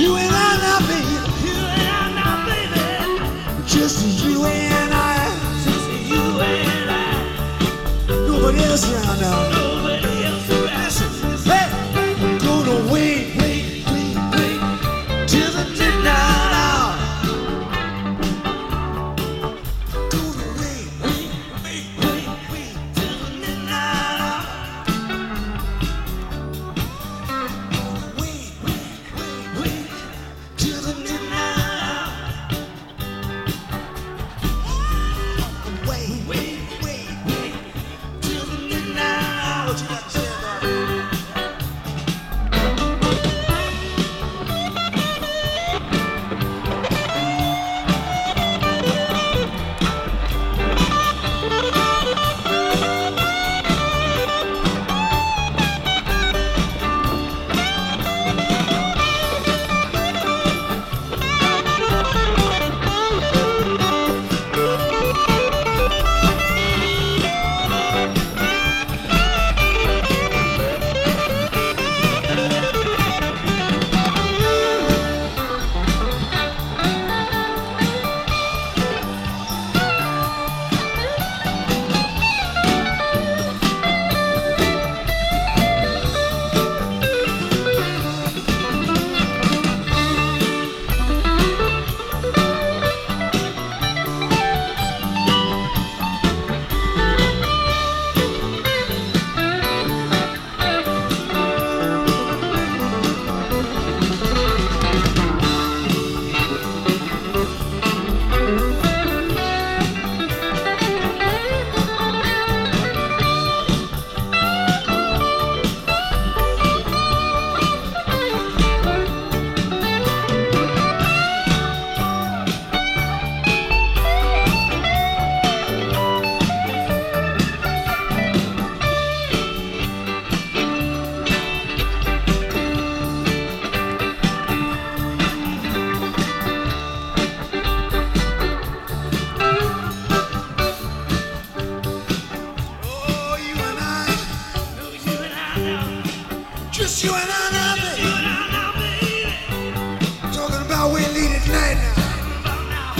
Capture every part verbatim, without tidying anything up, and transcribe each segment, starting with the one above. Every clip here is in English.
You and I now, baby. You and I now, baby. Just you and I. Just you and I. Nobody else around now. Nobody else around. Listen, hey, gonna wait, wait, wait, wait till the midnight hour. Gonna wait, wait, wait, wait, wait till the midnight hour. Wait, wait, wait, wait till the midnight hour. Wait, wait, wait, wait till the midnight hour. What you got to say about it? Just you and I now, baby. Talking about we lead it tonight now.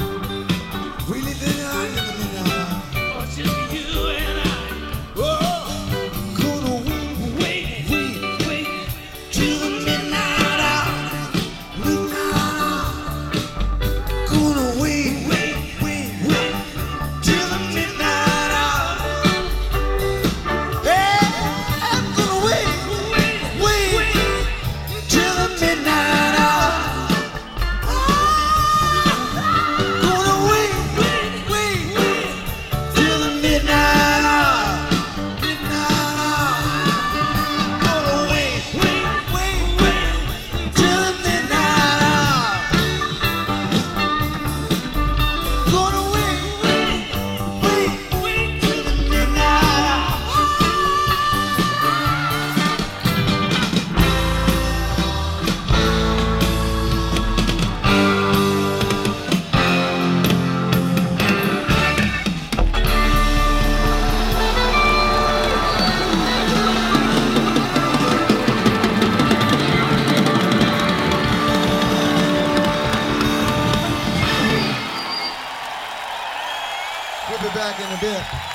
We lead it tonight now. Oh, just you and I. Oh, gonna wait, wait, wait, wait till the midnight hour. Midnight hour. Gonna wait, wait, wait, wait till the midnight hour. Hey, I'm gonna wait. We'll be back in a bit.